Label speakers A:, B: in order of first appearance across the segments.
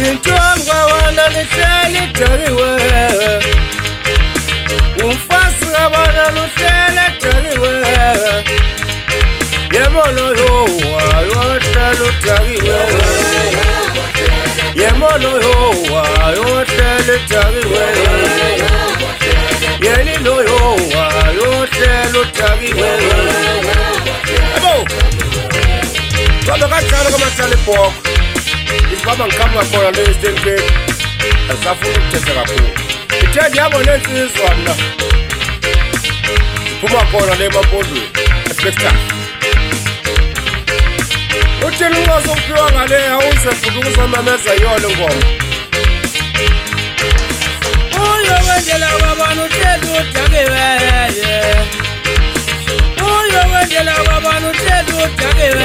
A: Intongwa wana lihleli daliwe Umfasi abana luhleli daliwe Yemolo yowa yohleli daliwe Yemolo yowa yohleli daliwe Yelilo yowa yohleli daliwe Abo Baba kachalo kama chale poko Baba nkamwa kona lezinke asafuna ukuthetha kakhulu ithandi yabo lensizwa mna iphuma khona le mapondweni aspecta uthini ungazophiwa ngale awuze futhi ukuzamameza yona ngoma uyo wendela wabana uthela udakiwe uyo wendela wabana uthela udakiwe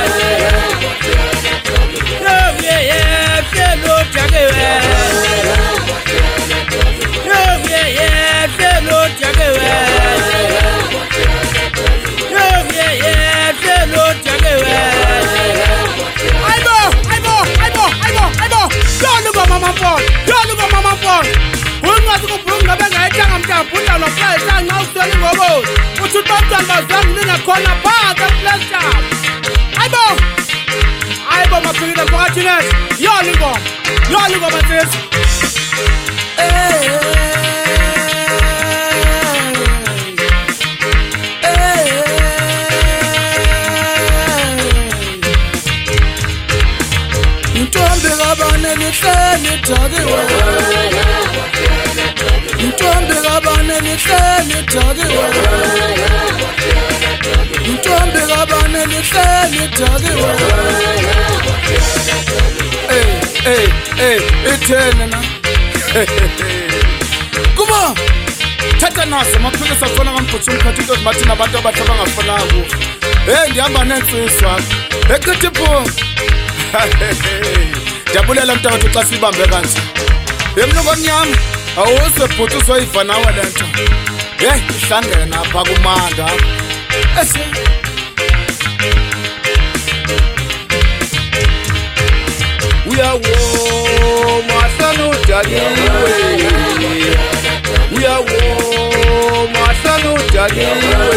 A: Kuma thatha naso maphilisa khona ngamphuthu umkhathito mathi nabantu abahlaba ngafananga kufa ndihamba nensizwa ekhetipho jabulela mntakwethu xa sibambe kanje emlungu omnyama awuze bhuti uzoyiva nawe le nto ihlangene apha kumanga uyawo mahlanu udaliwe uyawo mahlanu udaliwe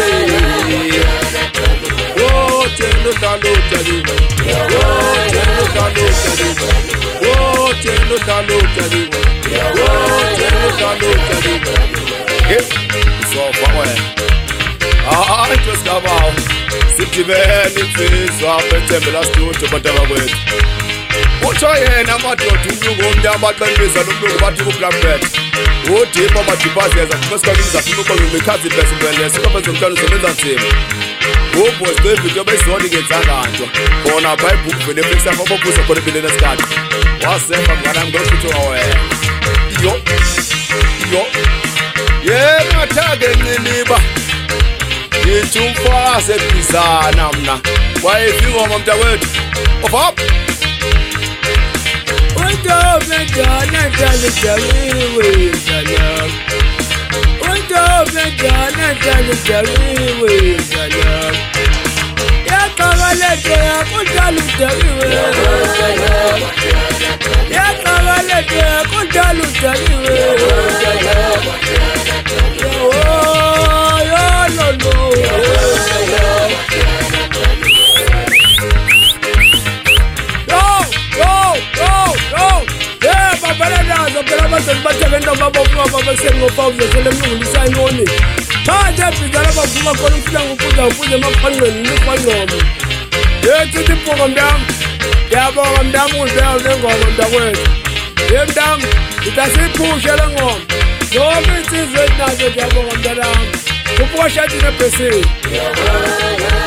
A: tendo talo udaliwe tendo talo udaliwe tendo talo udaliwe tendo talo udaliwe uzova wena ntosikabao sidibene insizwa phethembela studio bantaba kwethu utsho yena amadoda umlungu omntu abaxembisa nomlungu bathi kuplambet udipha amadipazeza kumesikakiniza funa uqonge ikhazi ibesimbele sikaphenze mhlanu usebenza nzima ubos David obezoni ngenzakanto khona bhayibhuku vele efekisakho obophuza khona empilweni esikhathi wasemva mnganami ngokuthuthuka wena iyo mathake nciniba yithi umfazi ebhizana mna wayevingoma mntakwethu ofap
B: Ngoma